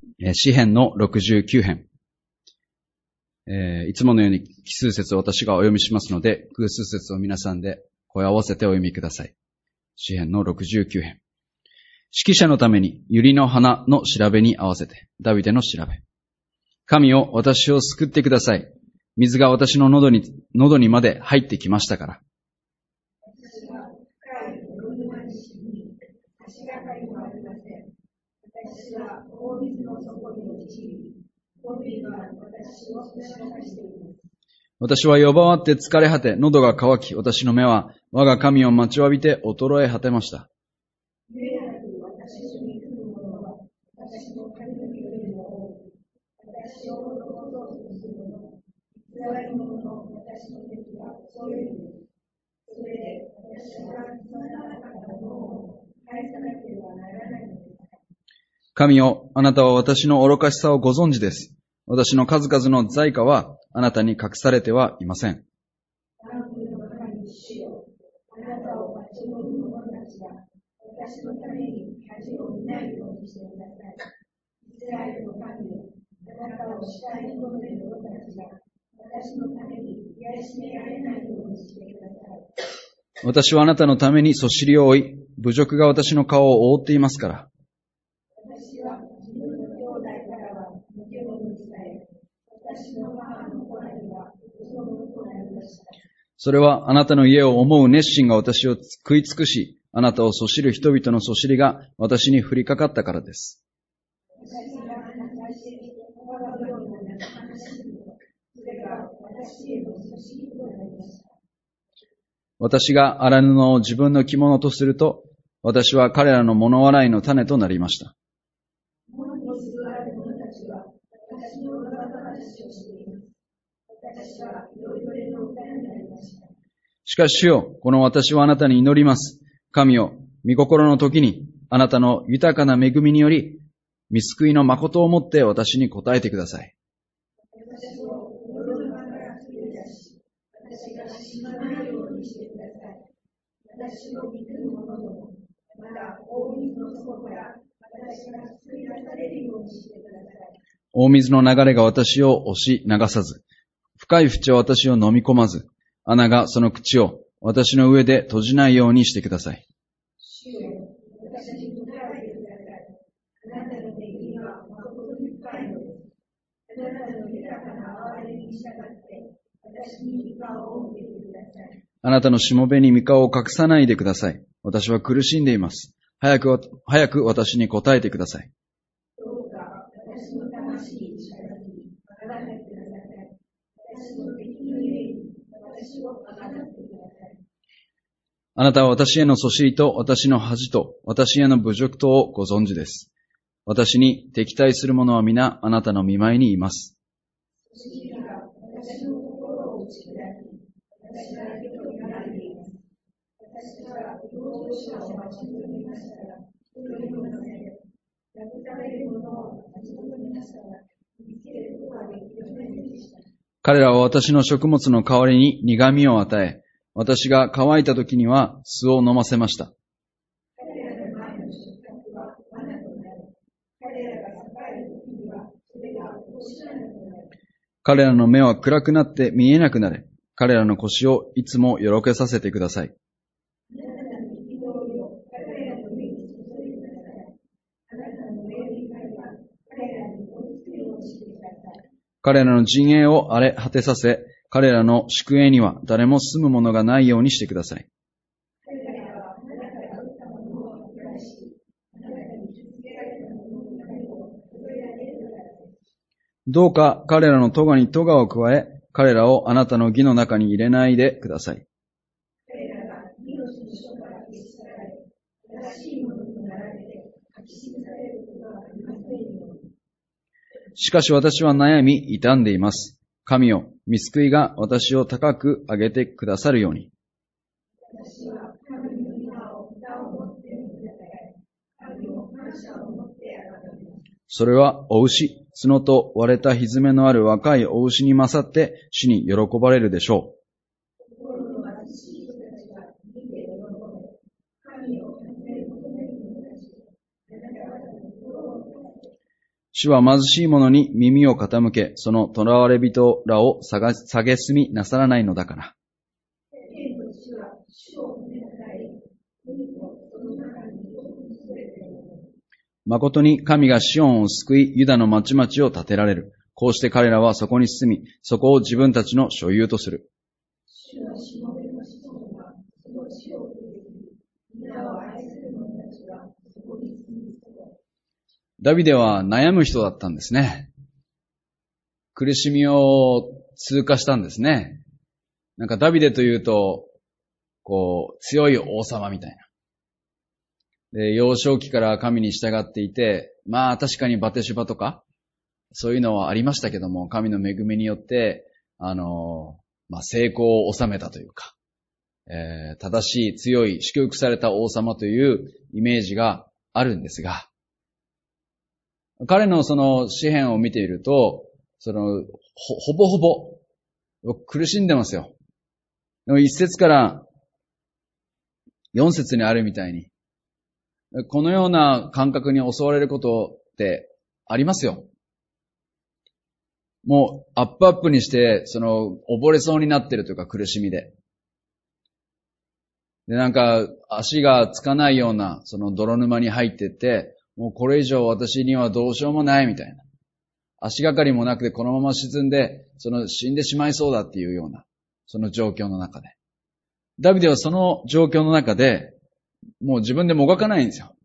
詩編の69編。いつものように奇数節を私がお読みしますので、偶数節を皆さんで声を合わせてお読みください。詩編の69編。指揮者のために百合の花の調べに合わせて、ダビデの調べ。神よ、私を救ってください。水が私の喉にまで入ってきましたから。 私は深い泥沼に沈み、足がかりもありません。私は大水の底に落ちり、海は私を押し流しています。 私は弱って疲れ果て、喉が渇き、私の目は我が神を待ちわびて衰え果てました。 ゆえなく私を憎む者は、私の神のよりも多く、私を滅ぼそうとする者、偽り者の私の敵はそういうのです。それで私はつまらなかったものを返さなければならないのです。 神よ、あなたは私の愚かしさをご存知です。私の数々の罪過はあなたに隠されてはいません。 万軍の神主よ、あなたを待ち望む者たちが、私のために恥を見ないようにしてください。イスラエルの神よ、あなたを主体に求める者たちが、私のために癒しめられないようにしてください。 私はあなたのためにそしりを追い、侮辱が私の顔を覆っていますから。 私は自分の兄弟からは抜け者にされ、私の母の子らには嘘のとなりました。 それはあなたの家を思う熱心が私を食い尽くし、あなたをそしる人々のそしりが私に降りかかったからです。 私が話し、我がような話すの、それが私へのそしりとなりました。 私が荒布を自分の着物とすると、私は彼らの物笑いの種となりました。 門に座る者たちは私の噂話をしています。私は酔いどれの歌になりました。 しかし主よ、この私はあなたに祈ります。神よ、御心の時に、あなたの豊かな恵みにより、御救いの誠をもって私に答えてください。 私を泥沼から救い出し、私が死なないようにしてください。私を憎む者ども、また大水の底から私が救い出されるようにしてください。 大水の流れが私を押し流さず、深い淵は私を飲み込まず、穴がその口を私の上で閉じないようにしてください。 主よ、私に答えてください。あなたの恵みは誠に深いのです。あなたの豊かな憐れみに従って、私に御顔を向けてください。 あなたのしもべに御顔を隠さないでください。私は苦しんでいます。早く私に答えてください。 どうか私の魂に近づき、あがってください。私の敵のゆえに、私をあがってください。 あなたは私へのそしりと私の恥と私への侮辱とをご存知です。私に敵対する者は皆あなたの御前にいます。 そしりが私の心を打ち砕き、私は手となられています。私は同情者を待ち望みましたが、一人もいません。慰める者を待ち望みましたが、見つけることはできませんでした。 彼らは私の食物の代わりに苦味を与え、私が乾いた時には酢を飲ませました。 彼らの前の食卓は罠となり、彼らが栄える時にはそれが落とし穴となり、 彼らの目は暗くなって見えなくなれ。彼らの腰をいつもよろけさせてください。 あなたの憤りを彼らの上に注いでください。あなたの恵みが彼らに追いつくようにしてください。 彼らの陣営を荒れ果てさせ、彼らの宿営には誰も住むものがないようにしてください。 彼らはあなたが打ったものを繰り返し、あなたに傷つけられたものの種を数えられるからです。 どうか彼らの咎に咎を加え、彼らをあなたの義の中に入れないでください。 彼らが命の書から消し去られ、正しいものとなられて書き記されることはありませんように。 しかし私は悩み傷んでいます。神よ、御救いが私を高く上げてくださるように。 私は神の皆を歌を持って見たたえ、神を感謝を持ってあがめます。 それはお牛、角と割れた蹄のある若いお牛に勝って主に喜ばれるでしょう。 心の貧しい人たちが見て喜べ、神を尋ね求める者たち、あなた方の心を立て、 主は貧しい者に耳を傾け、その囚われ人らを蔑みなさらないのだから。誠に神がシオンを救い、ユダの町々を建てられる。こうして彼らはそこに住み、そこを自分たちの所有とする。ダビデは悩む人だったんですね。苦しみを通過したんですね。なんかダビデというと、強い王様みたいな。で、幼少期から神に従っていて、確かにバテシュバとか、そういうのはありましたけども、神の恵みによって、成功を収めたというか、正しい、強い、祝福された王様というイメージがあるんですが、彼のその詩篇を見ていると、ほぼほぼ苦しんでますよ。でも1節から4節にあるみたいに、このような感覚に襲われることってありますよ。もうアップアップにして、溺れそうになってるというか苦しみで。で、なんか足がつかないような、泥沼に入ってって、もうこれ以上私にはどうしようもないみたいな。足がかりもなくてこのまま沈んで、死んでしまいそうだっていうような、その状況の中で。ダビデはその状況の中で、もう自分でもがかないんですよ。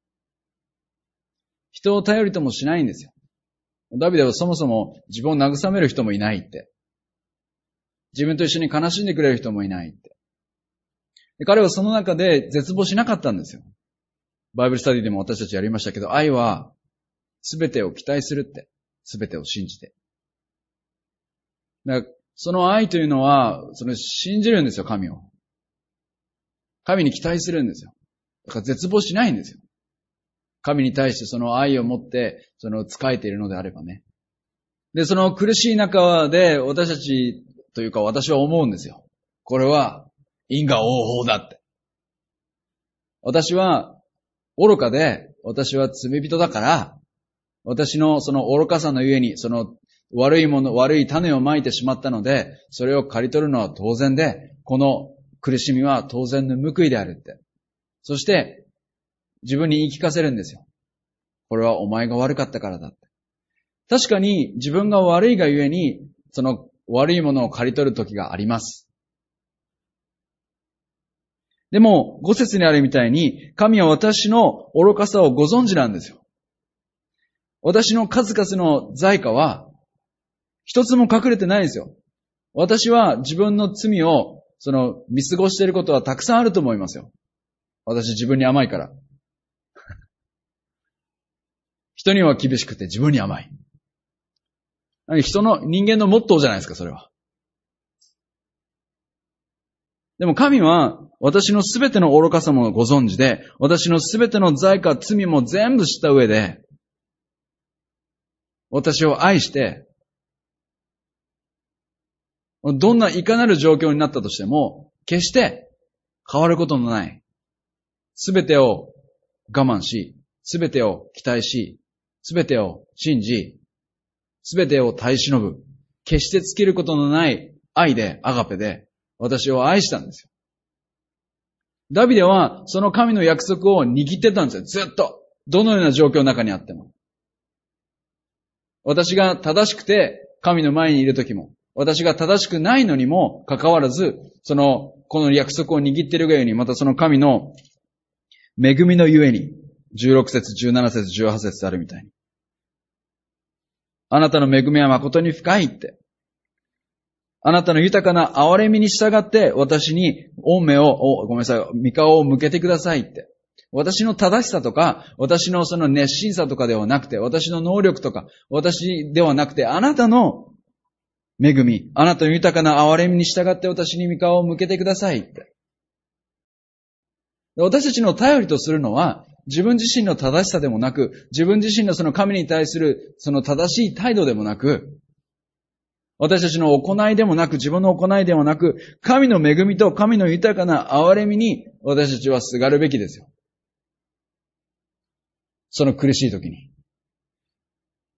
人を頼りともしないんですよ。ダビデはそもそも自分を慰める人もいないって。自分と一緒に悲しんでくれる人もいないって。で、彼はその中で絶望しなかったんですよ。バイブルスタディでも私たちやりましたけど、愛は全てを期待するって。全てを信じて。だからその愛というのは、信じるんですよ、神を。神に期待するんですよ。だから絶望しないんですよ。神に対してその愛を持って、仕えているのであればね。で、その苦しい中で私たちというか私は思うんですよ。これは因果応報だって。私は愚かで、私は罪人だから、私のその愚かさのゆえに、悪い種をまいてしまったので、それを刈り取るのは当然で、この苦しみは当然の報いであるって。そして、自分に言い聞かせるんですよ。これはお前が悪かったからだって。確かに自分が悪いがゆえに、その悪いものを刈り取る時があります。でも、5節にあるみたいに、神は私の愚かさをご存知なんですよ。私の数々の罪過は、一つも隠れてないんですよ。私は自分の罪を、見過ごしていることはたくさんあると思いますよ。私自分に甘いから。人には厳しくて自分に甘い。人間のモットーじゃないですか、それは。でも神は私のすべての愚かさもご存知で、私のすべての罪か罪も全部知った上で、私を愛して、どんないかなる状況になったとしても、決して変わることのない、すべてを我慢し、すべてを期待し、すべてを信じ、すべてを耐え忍ぶ、決して尽きることのない愛で、アガペで、私を愛したんですよ。ダビデはその神の約束を握ってたんですよ。ずっと。どのような状況の中にあっても。私が正しくて神の前にいるときも、私が正しくないのにもかかわらず、この約束を握っているがゆえに、またその神の恵みのゆえに、16節、17節、18節あるみたいに。あなたの恵みは誠に深いって。あなたの豊かな憐れみに従って私に御顔を向けてくださいって。私の正しさとか、私のその熱心さとかではなくて、私の能力とか、私ではなくて、あなたの恵み、あなたの豊かな憐れみに従って私に御顔を向けてくださいって。私たちの頼りとするのは、自分自身の正しさでもなく、自分自身のその神に対するその正しい態度でもなく、私たちの行いでもなく、自分の行いでもなく、神の恵みと神の豊かな憐れみに私たちはすがるべきですよ。その苦しい時に。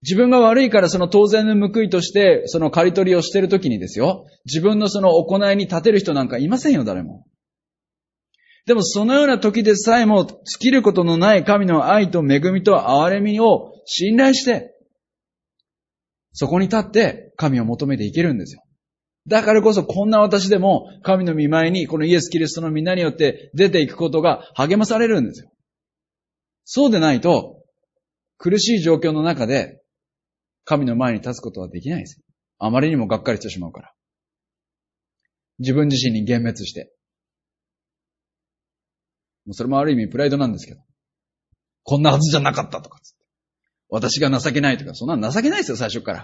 自分が悪いからその当然の報いとしてその刈り取りをしているときにですよ、自分のその行いに立てる人なんかいませんよ、誰も。でもそのような時でさえも尽きることのない神の愛と恵みと憐れみを信頼して、そこに立って神を求めていけるんですよ。だからこそこんな私でも神の御前にこのイエス・キリストの皆によって出ていくことが励まされるんですよ。そうでないと苦しい状況の中で神の前に立つことはできないですよ。あまりにもがっかりしてしまうから。自分自身に幻滅して。それもある意味プライドなんですけど。こんなはずじゃなかったとかつって。私が情けないとか、そんなの情けないですよ、最初から。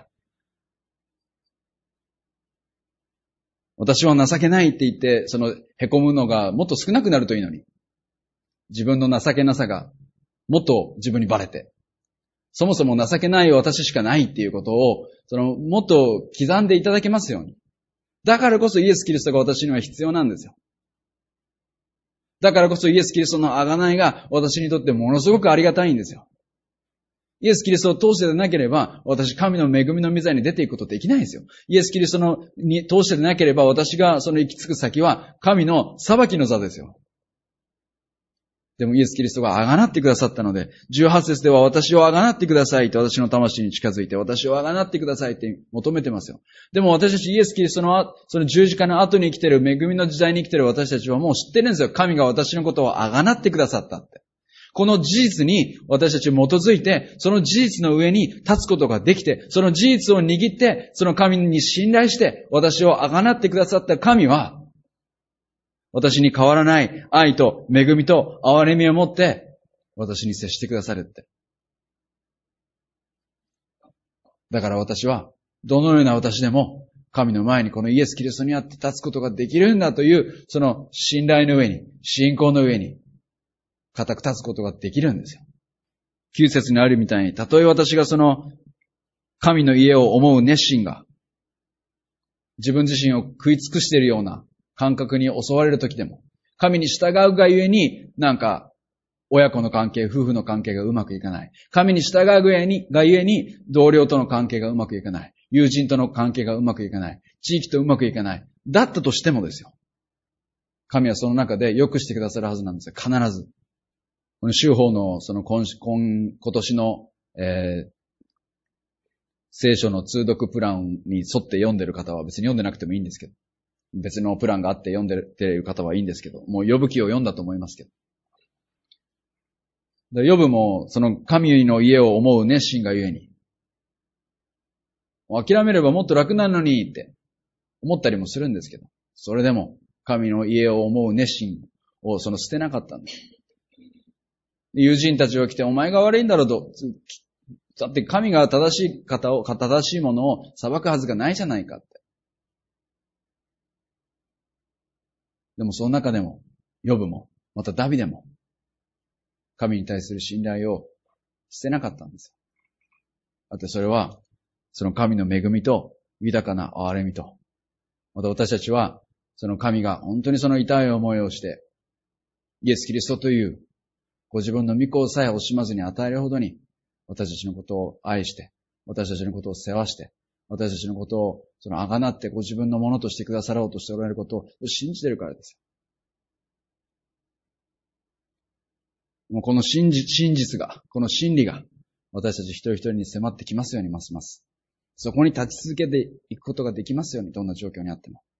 私は情けないって言って、その凹むのがもっと少なくなるといいのに。自分の情けなさがもっと自分にバレて。そもそも情けない私しかないっていうことを、もっと刻んでいただけますように。だからこそイエス・キリストが私には必要なんですよ。だからこそイエス・キリストの贖いが私にとってものすごくありがたいんですよ。イエス・キリストを通してでなければ、私神の恵みの御座に出ていくことできないですよ。イエス・キリストに通してでなければ、私がその行き着く先は神の裁きの座ですよ。でもイエス・キリストが贖ってくださったので、18節では私を贖ってくださいと私の魂に近づいて、私を贖ってくださいって求めてますよ。でも私たちイエス・キリストのその十字架の後に生きている、恵みの時代に生きている私たちはもう知ってるんですよ。神が私のことを贖ってくださったって。この事実に私たち基づいて、その事実の上に立つことができて、その事実を握って、その神に信頼して、私を贖ってくださった神は、私に変わらない愛と恵みと憐れみを持って、私に接してくださるって。だから私は、どのような私でも、神の前にこのイエス・キリストにあって立つことができるんだという、その信頼の上に、信仰の上に、固く立つことができるんですよ。9節にあるみたいに、たとえ私がその神の家を思う熱心が、自分自身を食い尽くしているような感覚に襲われるときでも、神に従うがゆえに、親子の関係、夫婦の関係がうまくいかない。神に従うがゆえに、同僚との関係がうまくいかない。友人との関係がうまくいかない。地域とうまくいかない。だったとしてもですよ。神はその中で良くしてくださるはずなんですよ。必ず。この修法のその今年の、聖書の通読プランに沿って読んでる方は別に読んでなくてもいいんですけど、別のプランがあって読んでる方はいいんですけど、もうヨブ記を読んだと思いますけど。ヨブもその神の家を思う熱心がゆえに、諦めればもっと楽なのにって思ったりもするんですけど、それでも神の家を思う熱心を捨てなかったんです。友人たちが来て、お前が悪いんだろうと。だって神が正しいものを裁くはずがないじゃないかって。でもその中でも、ヨブも、またダビデも、神に対する信頼を捨てなかったんですよ。だってそれは、その神の恵みと豊かな憐れみと、また私たちは、その神が本当にその痛い思いをして、イエス・キリストという、ご自分の御子さえ惜しまずに与えるほどに、私たちのことを愛して、私たちのことを世話して、私たちのことを贖ってご自分のものとしてくださろうとしておられることを信じているからですよ。もうこの真実が、この真理が、私たち一人一人に迫ってきますようにますます。そこに立ち続けていくことができますように、どんな状況にあっても。